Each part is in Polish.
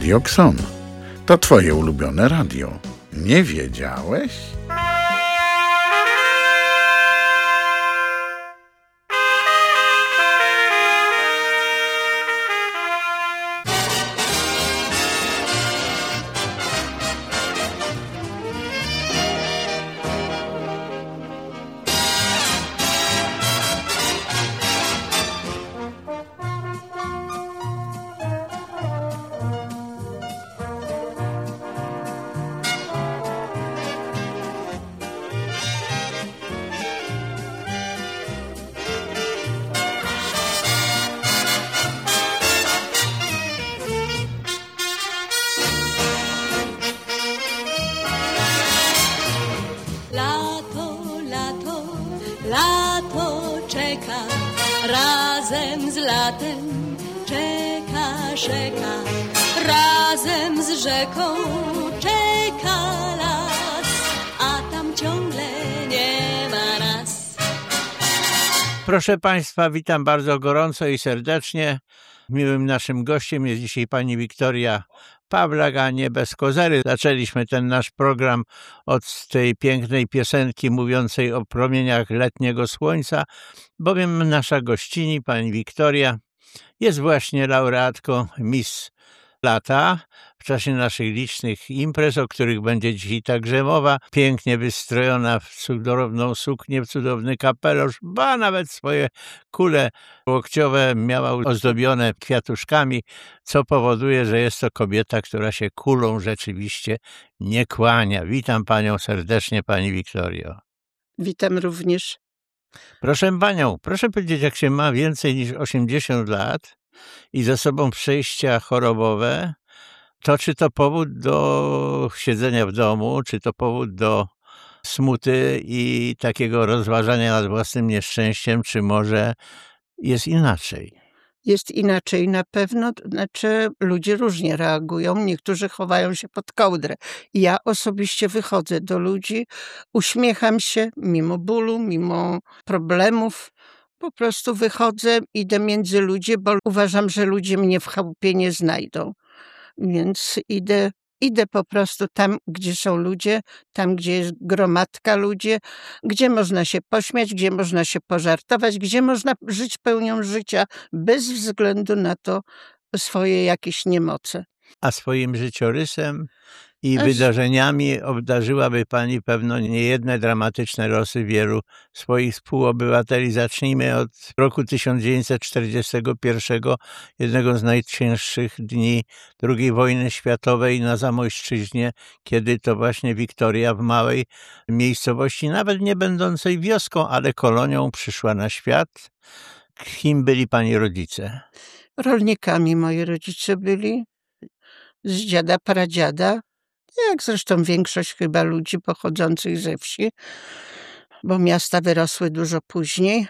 Radio Xon. To twoje ulubione radio. Nie wiedziałeś? Lato czeka, razem z latem czeka rzeka, razem z rzeką czeka las, a tam ciągle nie ma nas. Proszę Państwa, witam bardzo gorąco i serdecznie. Miłym naszym gościem jest dzisiaj pani Wiktoria Pawlak, a nie bez kozery. Zaczęliśmy ten nasz program od tej pięknej piosenki mówiącej o promieniach letniego słońca, bowiem nasza gościni, pani Wiktoria, jest właśnie laureatką Miss Lata w czasie naszych licznych imprez, o których będzie dzisiaj także mowa. Pięknie wystrojona w cudowną suknię, w cudowny kapelusz, ba nawet swoje kule łokciowe miała ozdobione kwiatuszkami, co powoduje, że jest to kobieta, która się kulą rzeczywiście nie kłania. Witam panią serdecznie, pani Wiktorio. Witam również. Proszę panią, proszę powiedzieć, jak się ma więcej niż 80 lat i za sobą przejścia chorobowe, to czy to powód do siedzenia w domu, czy to powód do smuty i takiego rozważania nad własnym nieszczęściem, czy może jest inaczej? Jest inaczej na pewno, znaczy ludzie różnie reagują, niektórzy chowają się pod kołdrę. Ja osobiście wychodzę do ludzi, uśmiecham się mimo bólu, mimo problemów. Po prostu wychodzę, idę między ludzi, bo uważam, że ludzie mnie w chałupie nie znajdą. Więc idę po prostu tam, gdzie są ludzie, tam, gdzie jest gromadka ludzi, gdzie można się pośmiać, gdzie można się pożartować, gdzie można żyć pełnią życia bez względu na to swoje jakieś niemoce. A swoim życiorysem i wydarzeniami obdarzyłaby pani pewno niejedne dramatyczne losy wielu swoich współobywateli. Zacznijmy od roku 1941, jednego z najcięższych dni II wojny światowej na Zamojszczyźnie, kiedy to właśnie Wiktoria w małej miejscowości, nawet nie będącej wioską, ale kolonią, przyszła na świat. Kim byli pani rodzice? Rolnikami moi rodzice byli, z dziada, pradziada. Jak zresztą większość chyba ludzi pochodzących ze wsi, bo miasta wyrosły dużo później.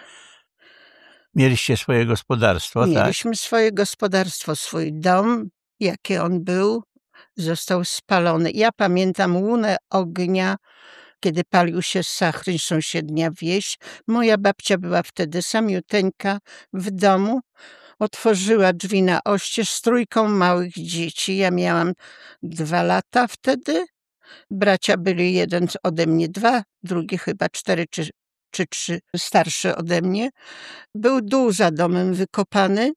Mieliście swoje gospodarstwo, tak? Mieliśmy swoje gospodarstwo, swój dom. Jaki on był, został spalony. Ja pamiętam łunę ognia, kiedy palił się Sachryń, sąsiednia wieś. Moja babcia była wtedy samiuteńka w domu. Otworzyła drzwi na oścież z trójką małych dzieci. Ja miałam 2 lata wtedy. Bracia byli, jeden ode mnie 2, drugi chyba 4 czy 3 starszy ode mnie. Był dół za domem wykopany.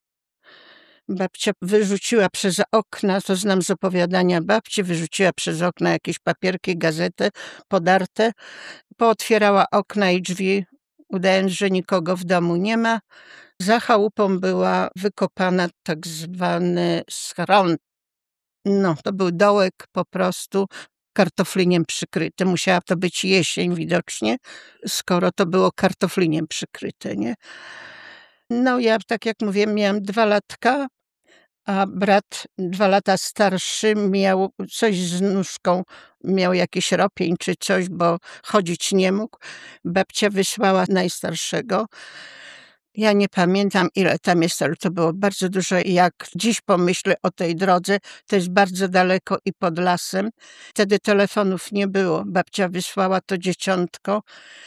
Babcia wyrzuciła przez okna, to znam z opowiadania babci, wyrzuciła przez okna jakieś papierki, gazetę podarte. Pootwierała okna i drzwi, udając, że nikogo w domu nie ma. Za chałupą była wykopana tak zwany schron. No, to był dołek po prostu kartofliniem przykryty. Musiała to być jesień widocznie, skoro to było kartofliniem przykryte, nie? No ja, tak jak mówię, miałam 2 latka, a brat 2 lata starszy miał coś z nóżką, miał jakiś ropień czy coś, bo chodzić nie mógł. Babcia wysłała najstarszego. Ja nie pamiętam, ile tam jest, ale to było bardzo dużo. I jak dziś pomyślę o tej drodze, to jest bardzo daleko i pod lasem. Wtedy telefonów nie było. Babcia wysłała to dzieciątko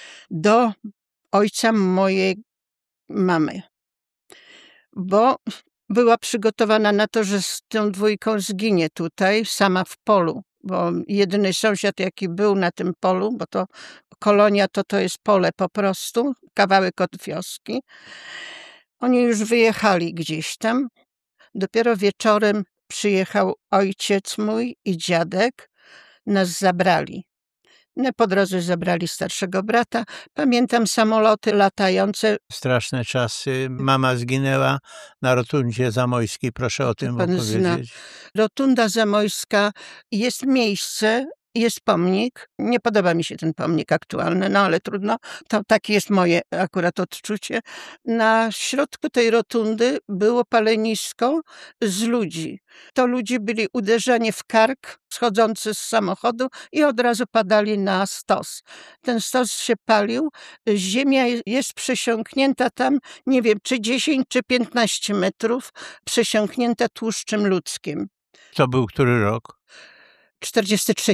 do ojca mojej mamy. Bo była przygotowana na to, że z tą dwójką zginie tutaj, sama w polu, bo jedyny sąsiad, jaki był na tym polu, bo to kolonia to jest pole po prostu, kawałek od wioski. Oni już wyjechali gdzieś tam. Dopiero wieczorem przyjechał ojciec mój i dziadek, nas zabrali. No, po drodze zabrali starszego brata. Pamiętam samoloty latające. Straszne czasy. Mama zginęła na Rotundzie Zamojskiej. Proszę o tym Pan zna. opowiedzieć. Rotunda Zamojska, jest miejsce, jest pomnik. Nie podoba mi się ten pomnik aktualny, no ale trudno. To takie jest moje akurat odczucie. Na środku tej rotundy było palenisko z ludzi. To ludzie byli uderzani w kark, schodzący z samochodu i od razu padali na stos. Ten stos się palił. Ziemia jest przesiąknięta tam, nie wiem, czy 10, czy 15 metrów, przesiąknięta tłuszczem ludzkim. To był który rok? 43.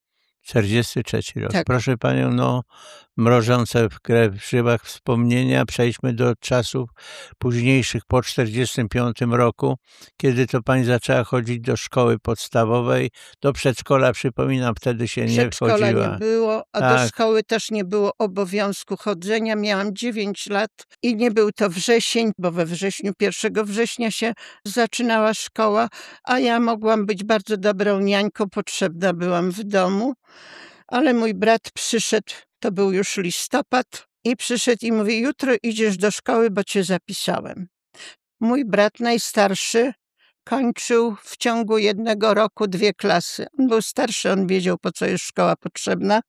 43 rok. Tak. Proszę panią, no mrożące w krew, w żyłach wspomnienia. Przejdźmy do czasów późniejszych, po 45 roku, kiedy to pani zaczęła chodzić do szkoły podstawowej, do przedszkola, przypominam, wtedy się nie Przedszkola wchodziła. nie było, a do Tak. szkoły też nie było obowiązku chodzenia. Miałam 9 lat i nie był to wrzesień, bo we wrześniu, 1 września się zaczynała szkoła, a ja mogłam być bardzo dobrą niańką, potrzebna byłam w domu, ale mój brat przyszedł, to był już listopad, i przyszedł i mówi: jutro idziesz do szkoły, bo cię zapisałem. Mój brat najstarszy kończył w ciągu 1 roku 2 klasy. On był starszy, on wiedział, po co jest szkoła potrzebna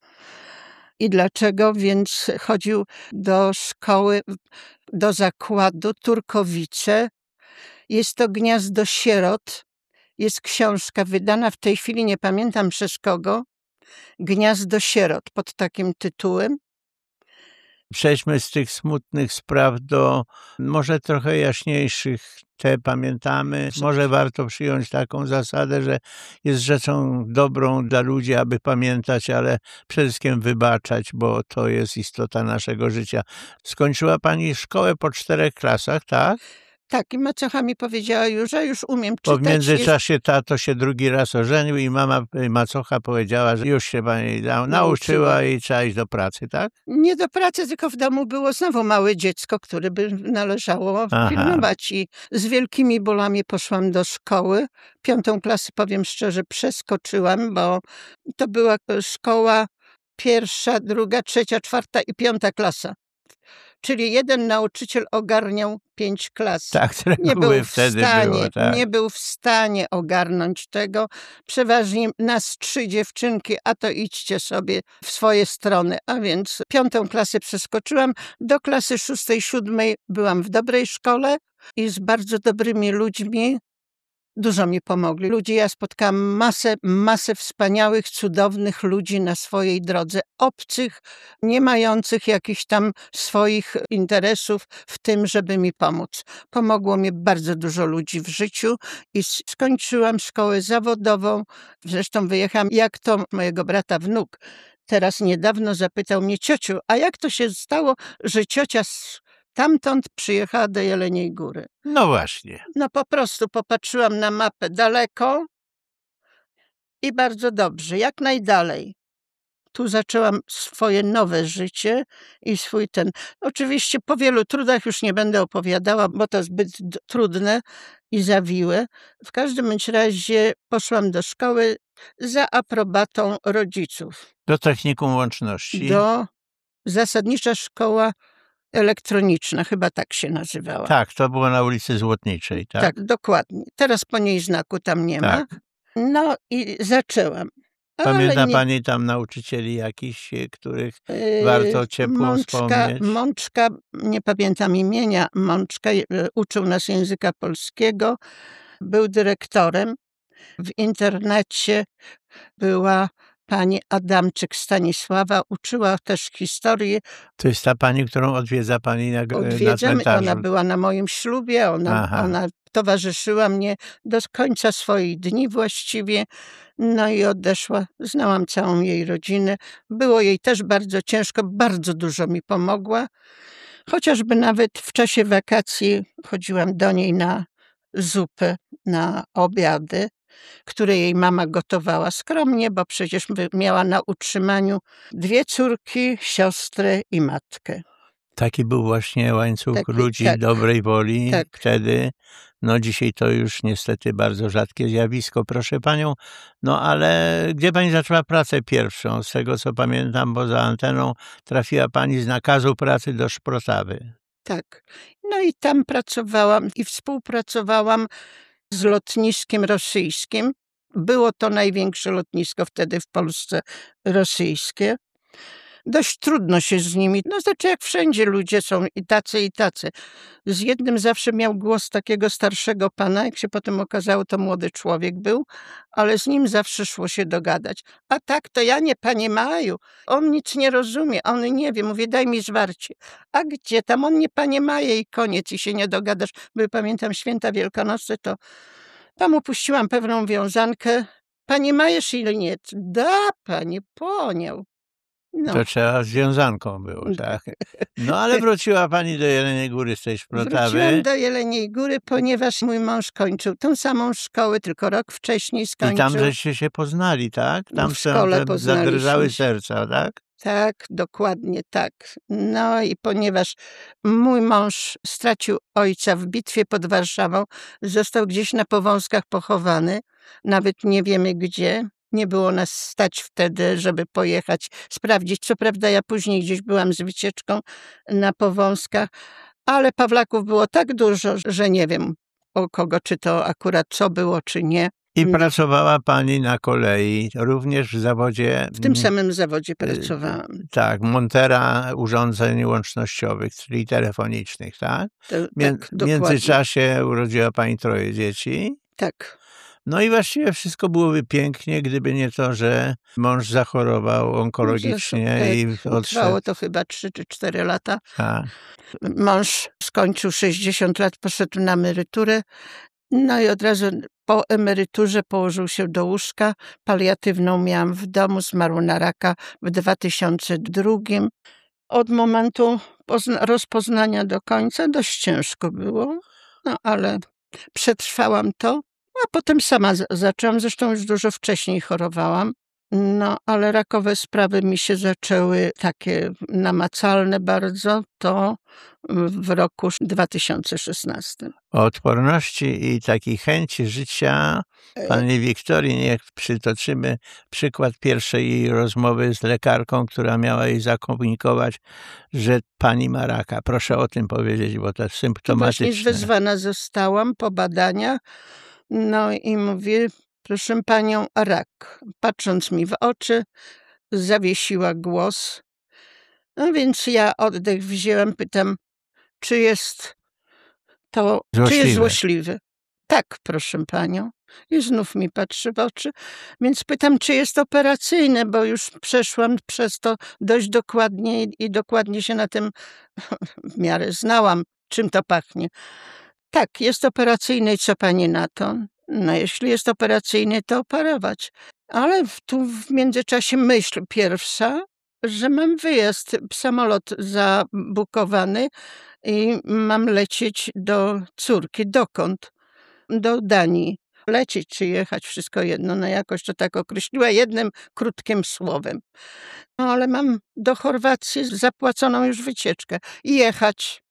i dlaczego, więc chodził do szkoły, do zakładu Turkowice. Jest to Gniazdo Sierot. Jest książka wydana w tej chwili, nie pamiętam przez kogo, Gniazdo Sierot, pod takim tytułem. Przejdźmy z tych smutnych spraw do może trochę jaśniejszych. Te pamiętamy. Może warto przyjąć taką zasadę, że jest rzeczą dobrą dla ludzi, aby pamiętać, ale przede wszystkim wybaczać, bo to jest istota naszego życia. Skończyła pani szkołę po 4 klasach, tak? Tak, i macocha mi powiedziała już, że już umiem Bo czytać. w międzyczasie tato się drugi raz ożenił i macocha powiedziała, że już się pani nauczyła i trzeba iść do pracy, tak? Nie do pracy, tylko w domu było znowu małe dziecko, które by należało pilnować. I z wielkimi bólami poszłam do szkoły. 5. klasę, powiem szczerze, przeskoczyłam, bo to była szkoła 1., 2., 3., 4. i 5. klasa. Czyli jeden nauczyciel ogarniał 5 klas. Tak, które Nie były był w wtedy stanie, było, tak. nie był w stanie ogarnąć tego. Przeważnie nas 3 dziewczynki, a to idźcie sobie w swoje strony. A więc 5. klasę przeskoczyłam. Do klasy 6., 7. byłam w dobrej szkole i z bardzo dobrymi ludźmi. Dużo mi pomogli. Ja spotkałam masę wspaniałych, cudownych ludzi na swojej drodze. Obcych, nie mających jakichś tam swoich interesów w tym, żeby mi pomóc. Pomogło mi bardzo dużo ludzi w życiu i skończyłam szkołę zawodową. Zresztą wyjechałam, jak to mojego brata wnuk teraz niedawno zapytał mnie: ciociu, a jak to się stało, że ciocia tamtąd przyjechała do Jeleniej Góry? No właśnie. No po prostu popatrzyłam na mapę daleko i bardzo dobrze, jak najdalej. Tu zaczęłam swoje nowe życie i swój ten. Oczywiście po wielu trudach już nie będę opowiadała, bo to zbyt trudne i zawiłe. W każdym bądź razie poszłam do szkoły za aprobatą rodziców. Do technikum łączności. Do Zasadnicza Szkoła Elektroniczna, chyba tak się nazywała. Tak, to było na ulicy Złotniczej, tak? Tak, dokładnie. Teraz po niej znaku tam nie ma. Tak. No i zaczęłam. Pamięta pani tam nauczycieli jakichś, których warto ciepło wspomnieć? Mączka, nie pamiętam imienia, Mączka uczył nas języka polskiego, był dyrektorem. W internacie była pani Adamczyk Stanisława, uczyła też historii. To jest ta pani, którą odwiedza pani na cmentarzu? Ona była na moim ślubie, ona towarzyszyła mnie do końca swoich dni właściwie, no i odeszła. Znałam całą jej rodzinę. Było jej też bardzo ciężko, bardzo dużo mi pomogła. Chociażby nawet w czasie wakacji chodziłam do niej na zupę na obiady, które jej mama gotowała skromnie, bo przecież miała na utrzymaniu 2 córki, siostrę i matkę. Taki był właśnie łańcuch Taki, ludzi tak, dobrej woli tak. wtedy. No dzisiaj to już niestety bardzo rzadkie zjawisko, proszę panią. No ale gdzie pani zaczęła pracę pierwszą? Z tego co pamiętam, bo za anteną trafiła pani z nakazu pracy do Szprotawy. Tak. No i tam pracowałam i współpracowałam z lotniskiem rosyjskim. Było to największe lotnisko wtedy w Polsce rosyjskie. Dość trudno się z nimi, no znaczy jak wszędzie ludzie są i tacy, i tacy. Z jednym zawsze miał głos takiego starszego pana, jak się potem okazało, to młody człowiek był, ale z nim zawsze szło się dogadać. A tak, to ja nie, panie Maju, on nic nie rozumie, on nie wie, mówię, daj mi zwarcie. A gdzie tam, on nie, panie Maje i koniec i się nie dogadasz. Bo pamiętam święta wielkanocne, to tam upuściłam pewną wiązankę. Panie Majesz ile nie? Da, panie, poniał. No. To trzeba z wiązanką było, tak? No ale wróciła pani do Jeleniej Góry z tej Szprotawy. Wróciłam do Jeleniej Góry, ponieważ mój mąż kończył tą samą szkołę, tylko rok wcześniej skończył. I tam żeście się poznali, tak? Tam w szkole zadrżały serca, tak? Tak, dokładnie tak. No i ponieważ mój mąż stracił ojca w bitwie pod Warszawą, został gdzieś na Powązkach pochowany, nawet nie wiemy gdzie. Nie było nas stać wtedy, żeby pojechać, sprawdzić. Co prawda ja później gdzieś byłam z wycieczką na Powązkach, ale Pawlaków było tak dużo, że nie wiem o kogo, czy to akurat co było, czy nie. I pracowała pani na kolei, również w zawodzie... W tym samym zawodzie pracowałam. Tak, montera urządzeń łącznościowych, czyli telefonicznych, tak? W międzyczasie urodziła pani 3 dzieci. Tak. No i właściwie wszystko byłoby pięknie, gdyby nie to, że mąż zachorował onkologicznie i odszedł. Trwało to chyba 3 czy 4 lata. Tak. Mąż skończył 60 lat, poszedł na emeryturę. No i od razu po emeryturze położył się do łóżka. Paliatywną miałam w domu, zmarł na raka w 2002. Od momentu rozpoznania do końca dość ciężko było, no ale przetrwałam to. A potem sama zaczęłam, zresztą już dużo wcześniej chorowałam. No, ale rakowe sprawy mi się zaczęły takie namacalne bardzo, to w roku 2016. O odporności i takiej chęci życia pani Wiktorii, niech przytoczymy przykład pierwszej jej rozmowy z lekarką, która miała jej zakomunikować, że pani ma raka. Proszę o tym powiedzieć, bo to symptomatyczne. Właśnie wezwana zostałam po badaniach, no i mówię, proszę panią, rak. Patrząc mi w oczy, zawiesiła głos. No więc ja oddech wzięłam, pytam, czy jest to złośliwe? Tak, proszę panią. I znów mi patrzy w oczy. Więc pytam, czy jest operacyjne, bo już przeszłam przez to dość dokładnie i dokładnie się na tym w miarę znałam, czym to pachnie. Tak, jest operacyjne i co pani na to? No jeśli jest operacyjny, to operować. Ale tu w międzyczasie myśl pierwsza, że mam wyjazd, samolot zabukowany i mam lecieć do córki. Dokąd? Do Danii. Lecieć czy jechać, wszystko jedno. No jakoś to tak określiła jednym krótkim słowem. No ale mam do Chorwacji zapłaconą już wycieczkę i jechać.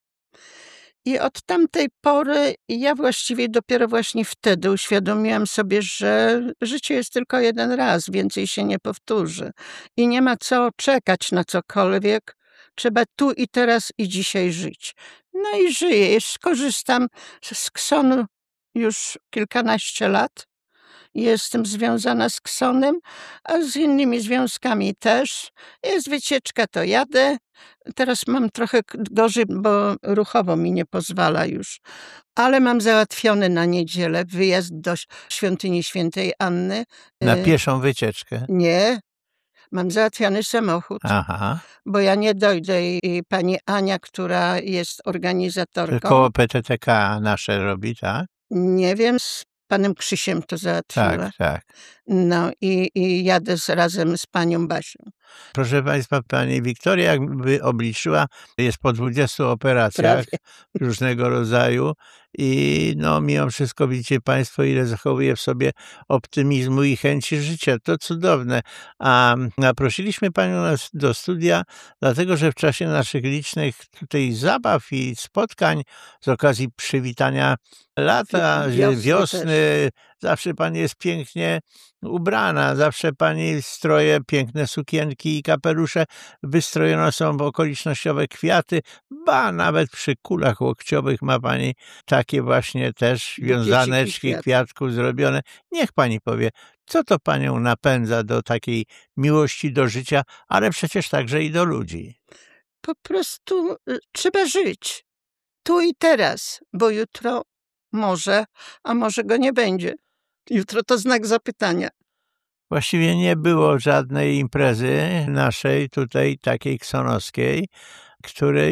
I od tamtej pory ja właściwie dopiero właśnie wtedy uświadomiłam sobie, że życie jest tylko jeden raz, więcej się nie powtórzy. I nie ma co czekać na cokolwiek. Trzeba tu i teraz i dzisiaj żyć. No i żyję. Skorzystam z Ksonu już kilkanaście lat. Jestem związana z Ksonem, a z innymi związkami też. Jest wycieczka, to jadę. Teraz mam trochę gorzej, bo ruchowo mi nie pozwala już. Ale mam załatwiony na niedzielę wyjazd do świątyni Świętej Anny. Na pieszą wycieczkę? Nie. Mam załatwiony samochód, bo ja nie dojdę i pani Ania, która jest organizatorką. Koło PTTK nasze robi, tak? Nie wiem, z panem Krzysiem to załatwiła. Tak. No i jadę razem z panią Basią. Proszę państwa, pani Wiktoria jakby obliczyła, jest po 20 operacjach Prawie. różnego rodzaju i no mimo wszystko widzicie państwo, ile zachowuje w sobie optymizmu i chęci życia. To cudowne. A zaprosiliśmy panią do studia, dlatego że w czasie naszych licznych tutaj zabaw i spotkań z okazji przywitania lata, wiosny, zawsze pani jest pięknie ubrana, zawsze pani stroje, piękne sukienki i kapelusze wystrojone są w okolicznościowe kwiaty, ba, nawet przy kulach łokciowych ma pani takie właśnie też wiązaneczki kwiatków zrobione. Niech pani powie, co to panią napędza do takiej miłości do życia, ale przecież także i do ludzi. Po prostu trzeba żyć tu i teraz, bo jutro może, a może go nie będzie. Jutro to znak zapytania. Właściwie nie było żadnej imprezy naszej tutaj, takiej ksonowskiej, której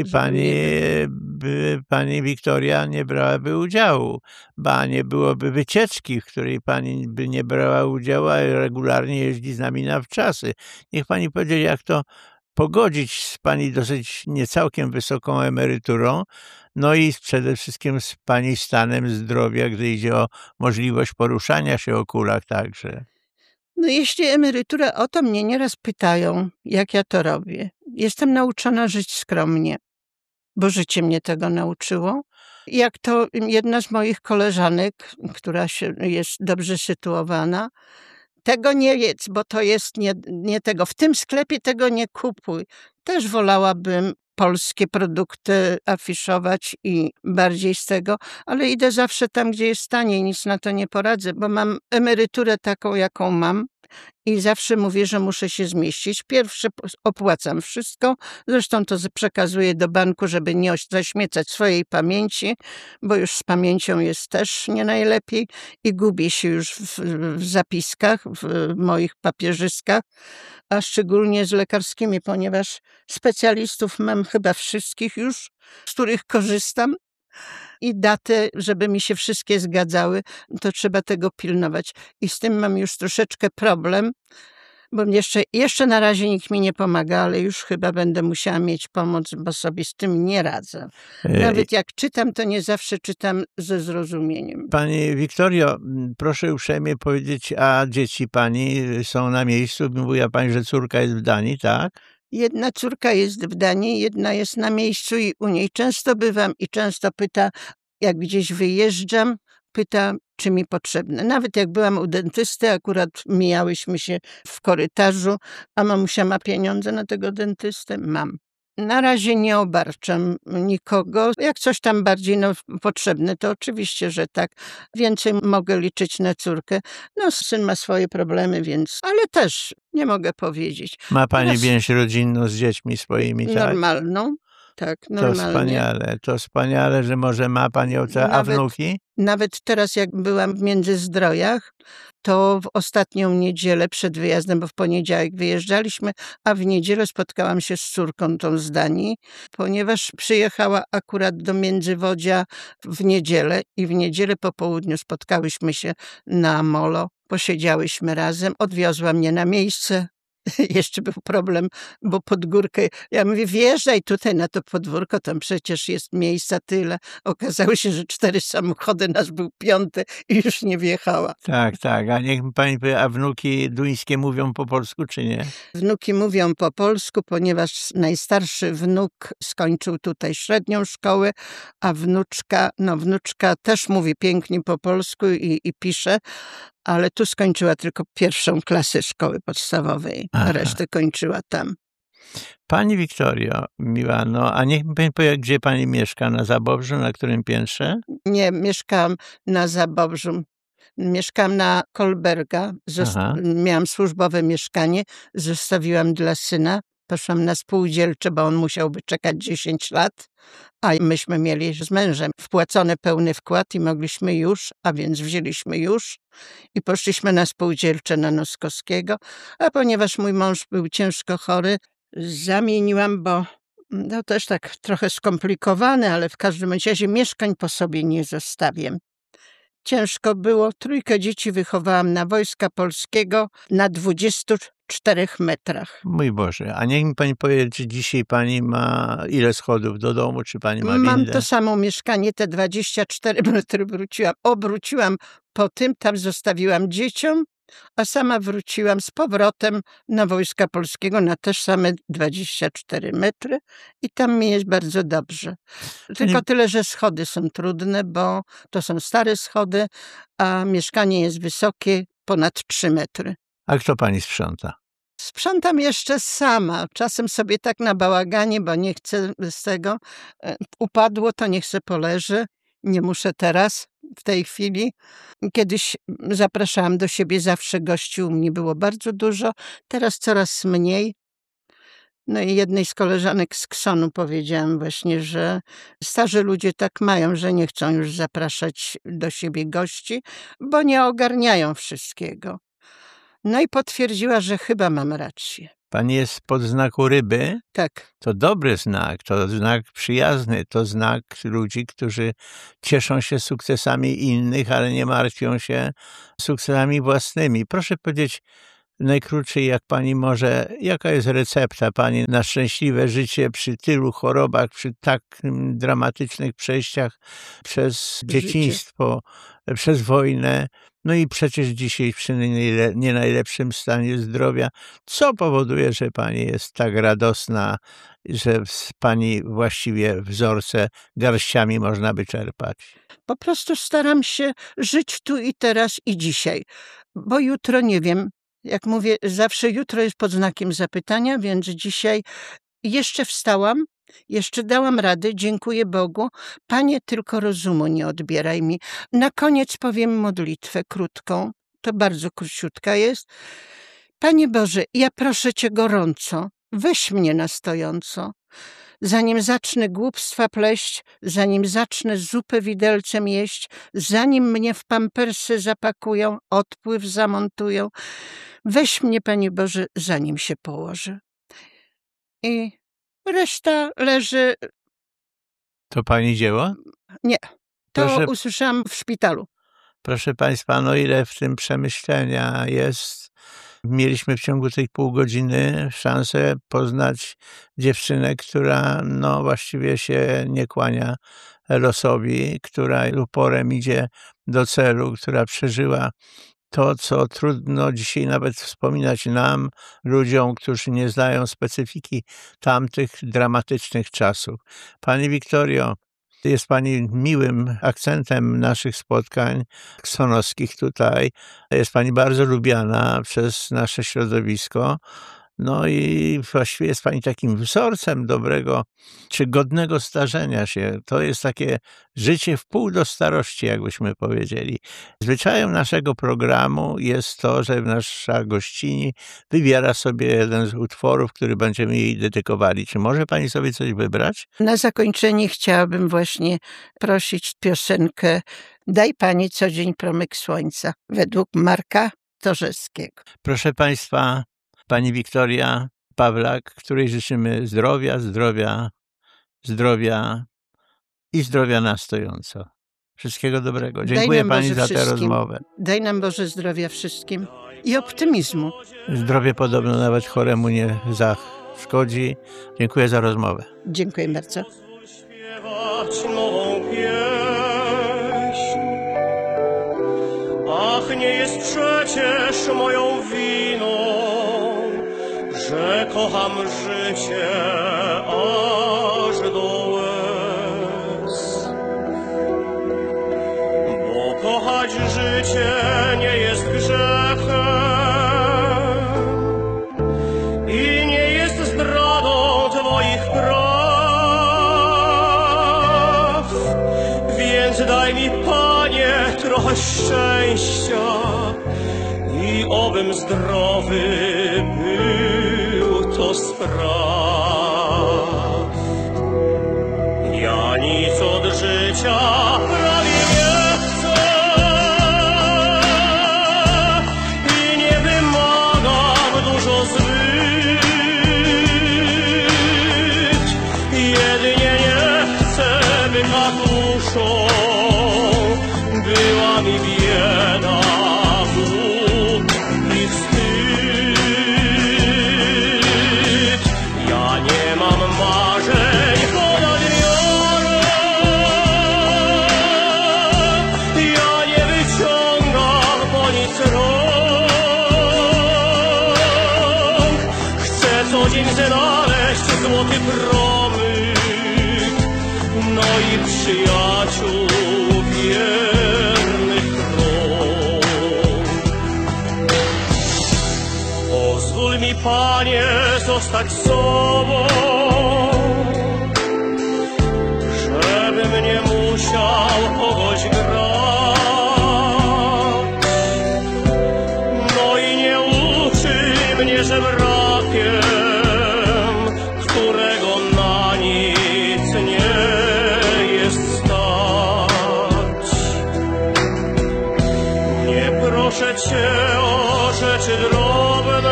pani Wiktoria nie brałaby udziału, ba nie byłoby wycieczki, w której pani by nie brała udziału, a regularnie jeździ z nami na wczasy. Niech pani powiedzie, jak to pogodzić z pani dosyć niecałkiem wysoką emeryturą, no i przede wszystkim z pani stanem zdrowia, gdy idzie o możliwość poruszania się o kulach także. No jeśli emerytura, o to mnie nieraz pytają, jak ja to robię. Jestem nauczona żyć skromnie, bo życie mnie tego nauczyło. Jak to jedna z moich koleżanek, która jest dobrze sytuowana, tego nie jedz, bo to jest nie tego. W tym sklepie tego nie kupuj. Też wolałabym polskie produkty afiszować i bardziej z tego, ale idę zawsze tam, gdzie jest taniej, nic na to nie poradzę, bo mam emeryturę taką, jaką mam i zawsze mówię, że muszę się zmieścić. Pierwsze opłacam wszystko, zresztą to przekazuję do banku, żeby nie zaśmiecać swojej pamięci, bo już z pamięcią jest też nie najlepiej i gubię się już w zapiskach, w moich papierzyskach, a szczególnie z lekarskimi, ponieważ specjalistów mam chyba wszystkich już, z których korzystam i daty, żeby mi się wszystkie zgadzały, to trzeba tego pilnować. I z tym mam już troszeczkę problem, bo jeszcze na razie nikt mi nie pomaga, ale już chyba będę musiała mieć pomoc, bo sobie z tym nie radzę. Nawet jak czytam, to nie zawsze czytam ze zrozumieniem. Pani Wiktorio, proszę uprzejmie powiedzieć, a dzieci pani są na miejscu? Mówiła pani, że córka jest w Danii, tak? Jedna córka jest w Danii, jedna jest na miejscu i u niej często bywam i często pyta, jak gdzieś wyjeżdżam, pyta, czy mi potrzebne. Nawet jak byłam u dentysty, akurat mijałyśmy się w korytarzu, a mamusia ma pieniądze na tego dentystę? Mam. Na razie nie obarczam nikogo. Jak coś tam bardziej potrzebne, to oczywiście, że tak. Więcej mogę liczyć na córkę. No, syn ma swoje problemy, więc... Ale też nie mogę powiedzieć. Ma pani więź rodzinną z dziećmi swoimi, tak? Normalną. Tak, normalnie. To wspaniale, że może ma pani a wnuki? Nawet teraz, jak byłam w Międzyzdrojach, to w ostatnią niedzielę przed wyjazdem, bo w poniedziałek wyjeżdżaliśmy, a w niedzielę spotkałam się z córką tą z Danii, ponieważ przyjechała akurat do Międzywodzia w niedzielę i w niedzielę po południu spotkałyśmy się na molo, posiedziałyśmy razem, odwiozła mnie na miejsce. Jeszcze był problem, bo pod górkę, ja mówię, wjeżdżaj tutaj na to podwórko, tam przecież jest miejsca tyle. Okazało się, że 4 samochody, nasz był 5 i już nie wjechała. Tak, tak, a niech pani powie, a wnuki duńskie mówią po polsku, czy nie? Wnuki mówią po polsku, ponieważ najstarszy wnuk skończył tutaj średnią szkołę, a wnuczka też mówi pięknie po polsku i pisze, ale tu skończyła tylko 1. klasę szkoły podstawowej, a resztę kończyła tam. Pani Wiktorio, miła, a niech mi pani powie, gdzie pani mieszka, na Zabobrzu, na którym piętrze? Nie, mieszkałam na Zabobrzu. Mieszkam na Kolberga. Miałam służbowe mieszkanie, zostawiłam dla syna. Poszłam na spółdzielcze, bo on musiałby czekać 10 lat, a myśmy mieli z mężem wpłacony pełny wkład i mogliśmy już, a więc wzięliśmy już i poszliśmy na spółdzielcze na Noskowskiego, a ponieważ mój mąż był ciężko chory, zamieniłam, bo też tak trochę skomplikowane, ale w każdym razie mieszkań po sobie nie zostawię. ciężko było. 3 dzieci wychowałam na Wojska Polskiego na 24 metrach. Mój Boże, a niech mi pani powie, czy dzisiaj pani ma ile schodów do domu, czy pani ma windę? Mam to samo mieszkanie, te 24 metry obróciłam po tym, tam zostawiłam dzieciom, a sama wróciłam z powrotem na Wojska Polskiego na też same 24 metry i tam mi jest bardzo dobrze. Tylko tyle, że schody są trudne, bo to są stare schody, a mieszkanie jest wysokie, ponad 3 metry. A kto pani sprząta? Sprzątam jeszcze sama. Czasem sobie tak na bałaganie, bo nie chcę z tego. Upadło, to niech se poleży. Nie muszę teraz, w tej chwili. Kiedyś zapraszałam do siebie zawsze gości, u mnie było bardzo dużo. Teraz coraz mniej. No i jednej z koleżanek z Ksonu powiedziałam właśnie, że starzy ludzie tak mają, że nie chcą już zapraszać do siebie gości, bo nie ogarniają wszystkiego. No i potwierdziła, że chyba mam rację. Pani jest spod znaku ryby? Tak. To dobry znak, to znak przyjazny, to znak ludzi, którzy cieszą się sukcesami innych, ale nie martwią się sukcesami własnymi. Proszę powiedzieć najkrócej, jak pani może, jaka jest recepta pani na szczęśliwe życie przy tylu chorobach, przy tak dramatycznych przejściach przez dzieciństwo, przez wojnę, no i przecież dzisiaj przy nie najlepszym stanie zdrowia. Co powoduje, że pani jest tak radosna, że z pani właściwie wzorce garściami można by czerpać? Po prostu staram się żyć tu i teraz i dzisiaj, bo jutro nie wiem. Jak mówię, zawsze jutro jest pod znakiem zapytania, więc dzisiaj jeszcze wstałam, jeszcze dałam radę, dziękuję Bogu. Panie, tylko rozumu nie odbieraj mi. Na koniec powiem modlitwę krótką, to bardzo króciutka jest. Panie Boże, ja proszę Cię gorąco, weź mnie na stojąco. Zanim zacznę głupstwa pleść, zanim zacznę zupę widelcem jeść, zanim mnie w pampersy zapakują, odpływ zamontują, weź mnie, Panie Boże, zanim się położę. I reszta leży... To pani dzieło? Nie, to usłyszałam w szpitalu. Proszę państwa, no ile w tym przemyślenia jest. Mieliśmy w ciągu tej pół godziny szansę poznać dziewczynę, która no właściwie się nie kłania losowi, która uporem idzie do celu, która przeżyła to, co trudno dzisiaj nawet wspominać nam, ludziom, którzy nie znają specyfiki tamtych dramatycznych czasów. Pani Wiktorio, jest pani miłym akcentem naszych spotkań ksonowskich tutaj. Jest pani bardzo lubiana przez nasze środowisko. No i właściwie jest pani takim wzorcem dobrego, czy godnego starzenia się. To jest takie życie w pół do starości, jakbyśmy powiedzieli. Zwyczajem naszego programu jest to, że nasza gościni wybiera sobie jeden z utworów, który będziemy jej dedykowali. Czy może pani sobie coś wybrać? Na zakończenie chciałabym właśnie prosić piosenkę Daj Pani co dzień promyk słońca według Marka Torzewskiego. Proszę państwa, pani Wiktoria Pawlak, której życzymy zdrowia, zdrowia, zdrowia i zdrowia na stojąco. Wszystkiego dobrego. Dziękuję pani za tę rozmowę. Daj nam Boże zdrowia wszystkim i optymizmu. Zdrowie podobno nawet choremu nie zaszkodzi. Dziękuję za rozmowę. Dziękuję bardzo. Ach, nie jest przecież moją winą, że kocham życie aż do łez. Bo kochać życie nie jest grzechem i nie jest zdradą twoich praw. Więc daj mi, Panie, trochę szczęścia i obym zdrowy był to spraw. Ja nic od życia prawie nie chcę i nie wymagam dużo zbyć. Jedynie nie chcę, by ta duszą była mi przyjaciół wiernych rąk. Pozwól mi, Panie, zostać sobą, żebym nie musiał kogoś grać. No i nie uczyj mnie żebrakiem, którego na nic nie jest stać. Nie proszę Cię o rzeczy drobne,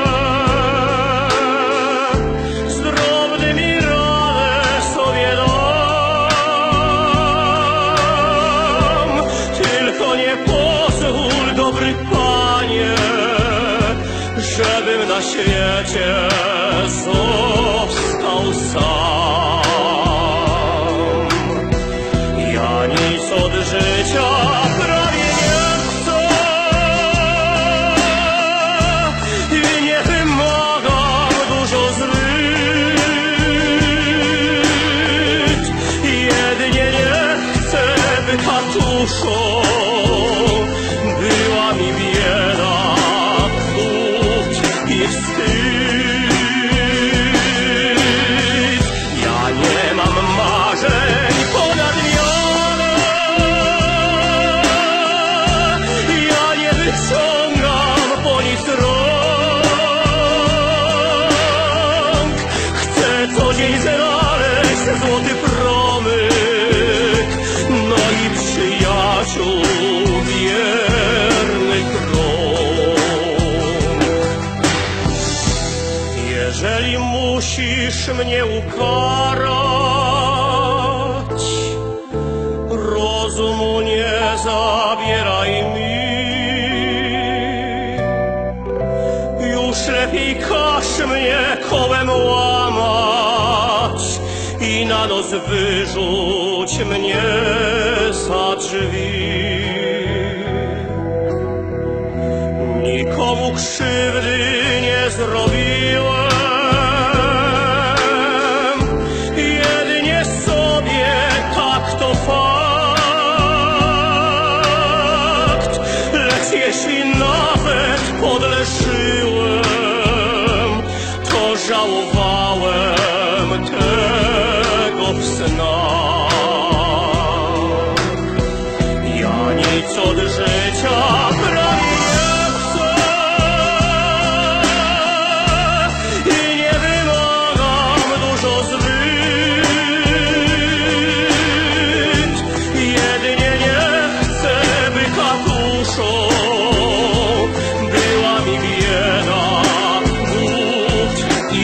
z drobnymi radę sobie dam. Tylko nie pozwól, dobry Panie, żebym na świecie został sam. Ja nic od życia prawie nie chcę i nie wymagam dużo zryć. Jedynie nie chcę, by tatuszą była mi bieda, głód i wstyd. Ja nie mam marzeń ponad miarę, ja nie wyciągam po nic rąk. Chcę co dzień znaleźć złoty promyk, no i przyjaciół wiernych rąk. Jeżeli musisz mnie ukarać, rozumu nie zabieraj mi. Już lepiej każ mnie kołem łamać i na noc wyrzuć mnie za drzwi. Nikomu krzywdy nie zrobiłem, jedynie sobie, tak to fakt. Lecz jeśli nawet podle żyłem, to żałowałem tego w snach. Ja nic od życia prawie nie chcę i nie wymagam dużo zryć. Jedynie nie chcę, by tatuszą była mi bieda, głód i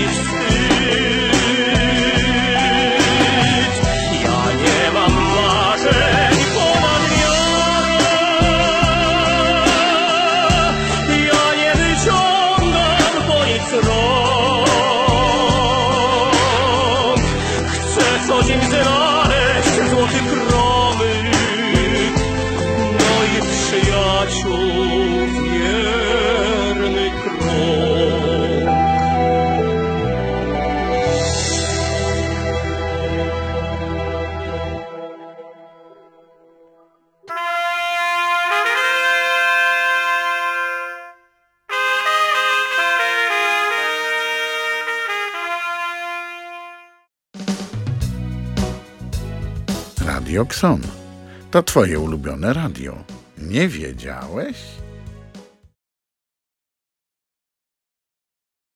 wstyd. Ja nie mam marzeń ponad miarę, ja nie wyciągam po nic rąk. Chcę co dzień znaleźć złoty promyk, no i przyjaciół wiernych rąk. Radio Xon. To twoje ulubione radio. Nie wiedziałeś?